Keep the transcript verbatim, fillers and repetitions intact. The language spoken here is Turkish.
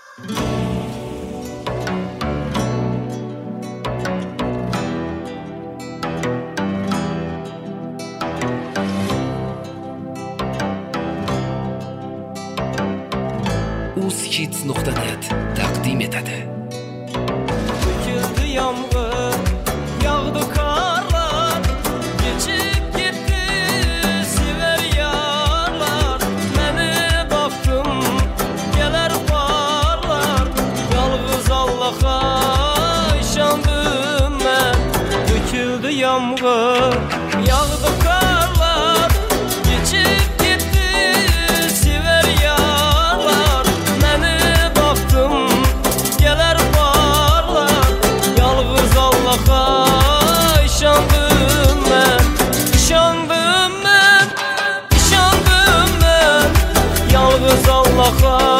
uzkids nokta net təqdim etədi. Döküldü yağmur, yağdı karlar, geçip gitti siver yarlar. Məni baktım, geler parlar, yalğız Allah'a işandım mən. Döküldü yağmur, yağdı karlar, geçip gitti siver yarlar. Məni baktım, geler parlar, yalğız Allah'a işandım mən. İşandım mən, işandım mən, yalğız Allah'a